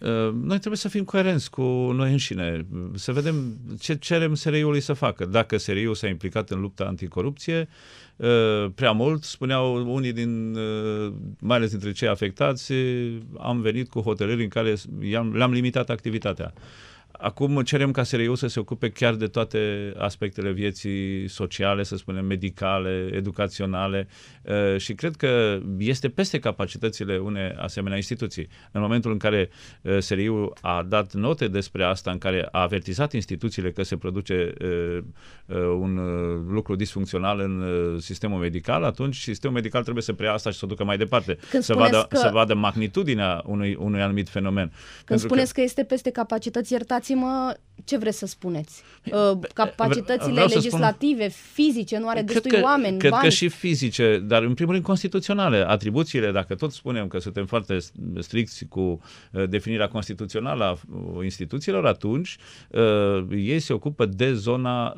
Noi trebuie să fim coerenți cu noi înșine, să vedem ce cerem SRI-ului să facă. Dacă SRI-ul s-a implicat în lupta anticorupție prea mult, spuneau unii mai ales dintre cei afectați, am venit cu hotărâri în care le-am limitat activitatea. Acum cerem ca SRI-ul să se ocupe chiar de toate aspectele vieții sociale, să spunem, medicale, educaționale și cred că este peste capacitățile unei asemenea instituții. În momentul în care SRI-ul a dat note despre asta, în care a avertizat instituțiile că se produce un lucru disfuncțional în sistemul medical, atunci sistemul medical trebuie să preia asta și să o ducă mai departe, să vadă magnitudinea unui anumit fenomen. Când spuneți că este peste capacități, iertați-mă, ce vreți să spuneți? Capacitățile legislative, fizice, nu are destui oameni, cred bani? că și fizice, dar în primul rând constituționale. Atribuțiile, dacă tot spunem că suntem foarte stricți cu definirea constituțională a instituțiilor, atunci ei se ocupă de zona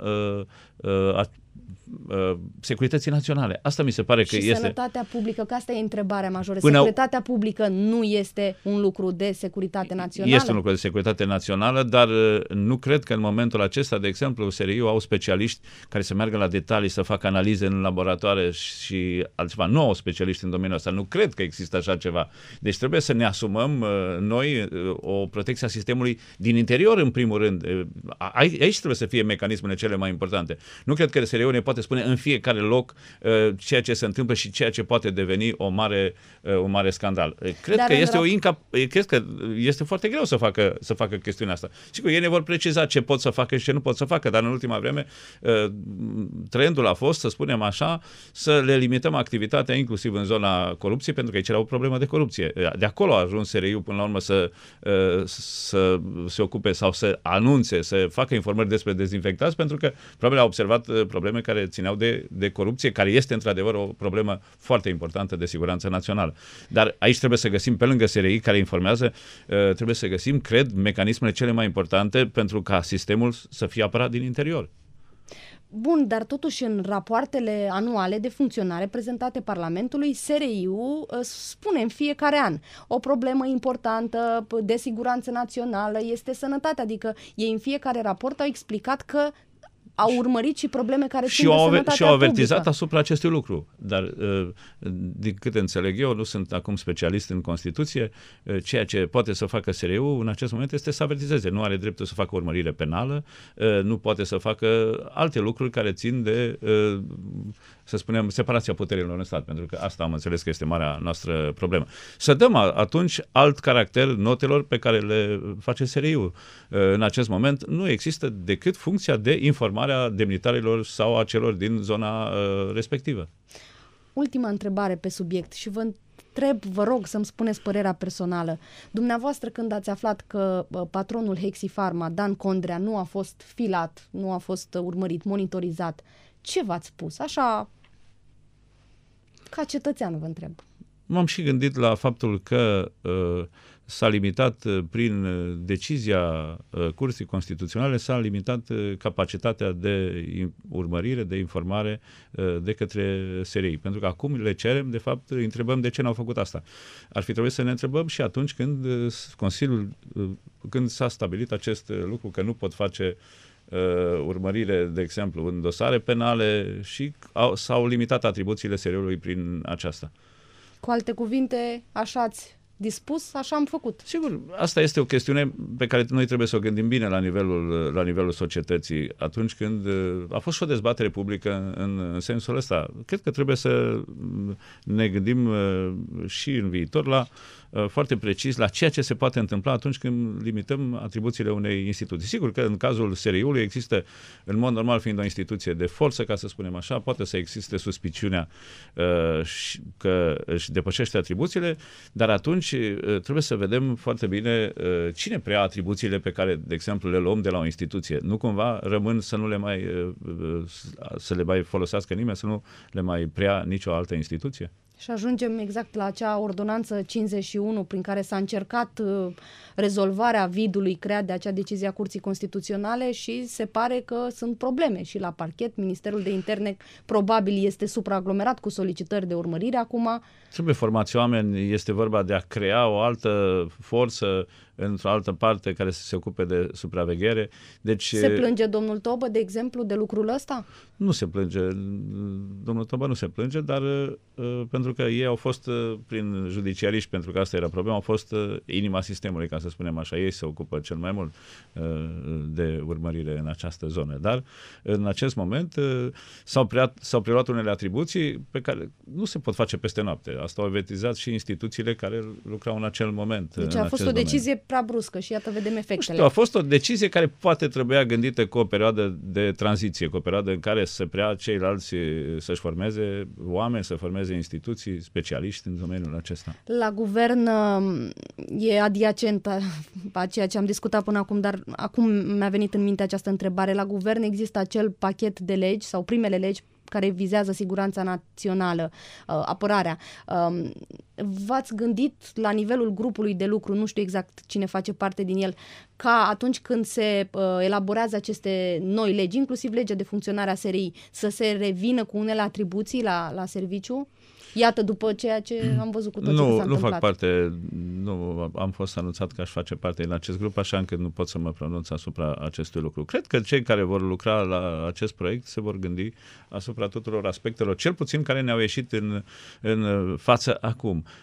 securității naționale. Asta mi se pare că este... Și sănătatea publică, că asta e întrebarea majoră. Securitatea publică nu este un lucru de securitate națională? Este un lucru de securitate națională, dar nu cred că în momentul acesta, de exemplu, SRI-ul au specialiști care să meargă la detalii, să facă analize în laboratoare și altceva. Nu au specialiști în domeniul ăsta. Nu cred că există așa ceva. Deci trebuie să ne asumăm noi o protecție a sistemului din interior, în primul rând. Aici trebuie să fie mecanismele cele mai importante. Nu cred că SRI-ul ne poate spune în fiecare loc ceea ce se întâmplă și ceea ce poate deveni un mare scandal. Cred că este foarte greu să facă chestiunea asta. Sigur, ei ne vor preciza ce pot să facă și ce nu pot să facă, dar în ultima vreme trendul a fost, să spunem așa, să le limităm activitatea inclusiv în zona corupției, pentru că aici era o problemă de corupție. De acolo a ajuns SRI-ul până la urmă să se ocupe sau să anunțe, să facă informări despre dezinfectați, pentru că probabil au observat probleme care țineau de corupție, care este într-adevăr o problemă foarte importantă de siguranță națională. Dar aici trebuie să găsim, pe lângă SRI care informează, trebuie să găsim, cred, mecanismele cele mai importante pentru ca sistemul să fie apărat din interior. Bun, dar totuși în rapoartele anuale de funcționare prezentate Parlamentului, SRI-ul spune în fiecare an o problemă importantă de siguranță națională este sănătatea, adică ei în fiecare raport au explicat că au urmărit și probleme care țin de sănătatea publică. Și au avertizat asupra acestui lucru. Dar, din câte înțeleg eu, nu sunt acum specialist în Constituție, ceea ce poate să facă SRI-ul în acest moment este să avertizeze. Nu are dreptul să facă urmărire penală, nu poate să facă alte lucruri care țin de, să spunem, separația puterilor în stat, pentru că asta am înțeles că este marea noastră problemă. Să dăm atunci alt caracter notelor pe care le face SRI-ul. În acest moment nu există decât funcția de informare a demnitarilor sau a celor din zona respectivă. Ultima întrebare pe subiect și vă rog să-mi spuneți părerea personală. Dumneavoastră, când ați aflat că patronul Hexifarma, Dan Condrea, nu a fost filat, nu a fost urmărit, monitorizat, ce v-ați spus? Așa, ca cetățean vă întreb. M-am și gândit la faptul că s-a limitat prin decizia Curții Constituționale, s-a limitat capacitatea de urmărire, de informare de către SRI. Pentru că acum le cerem, de fapt, întrebăm de ce n-au făcut asta. Ar fi trebuit să ne întrebăm și atunci când Consiliul, când s-a stabilit acest lucru, că nu pot face urmărire, de exemplu, în dosare penale și s-au limitat atribuțiile SRI-ului prin aceasta. Cu alte cuvinte, așa ați dispus, așa am făcut. Sigur, asta este o chestiune pe care noi trebuie să o gândim bine la nivelul societății. Atunci când a fost și o dezbatere publică în sensul ăsta, cred că trebuie să ne gândim și în viitor la foarte precis la ceea ce se poate întâmpla atunci când limităm atribuțiile unei instituții. Sigur că în cazul SRI-ului există, în mod normal fiind o instituție de forță, ca să spunem așa, poate să existe suspiciunea că își depășește atribuțiile, dar atunci trebuie să vedem foarte bine cine preia atribuțiile pe care, de exemplu, le luăm de la o instituție. Nu cumva rămân să le mai folosească nimeni, să nu le mai preia nicio altă instituție? Și ajungem exact la acea ordonanță 51 prin care s-a încercat rezolvarea vidului creat de acea decizie a Curții Constituționale și se pare că sunt probleme și la parchet. Ministerul de Interne probabil este supraaglomerat cu solicitări de urmărire acum. Trebuie formați oameni, este vorba de a crea o altă forță într-o altă parte care să se ocupe de supraveghere. Deci, se plânge domnul Tobă, de exemplu, de lucrul ăsta? Nu se plânge. Domnul Tobă nu se plânge, dar pentru că ei au fost prin judiciariști, pentru că asta era problema, au fost inima sistemului, ca să spunem așa. Ei se ocupă cel mai mult de urmărire în această zonă. Dar în acest moment s-au preluat unele atribuții pe care nu se pot face peste noapte. Asta au avertizat și instituțiile care lucrau în acel moment. Deci a fost o decizie prea bruscă și iată vedem efectele. A fost o decizie care poate trebuia gândită cu o perioadă de tranziție, cu o perioadă în care să preia ceilalți să-și formeze oameni, să formeze instituții, specialiști în domeniul acesta. La guvern e adiacent a ceea ce am discutat până acum, dar acum mi-a venit în minte această întrebare. La guvern există acel pachet de legi sau primele legi care vizează siguranța națională, apărarea. V-ați gândit la nivelul grupului de lucru, nu știu exact cine face parte din el, ca atunci când se elaborează aceste noi legi, inclusiv legea de funcționare a SRI, să se revină cu unele atribuții la serviciu? Iată, după ceea ce am văzut cu tot ce s-a întâmplat. Nu fac parte, nu am fost anunțat că aș face parte din acest grup, așa încât nu pot să mă pronunț asupra acestui lucru. Cred că cei care vor lucra la acest proiect se vor gândi asupra tuturor aspectelor, cel puțin care ne-au ieșit în față acum.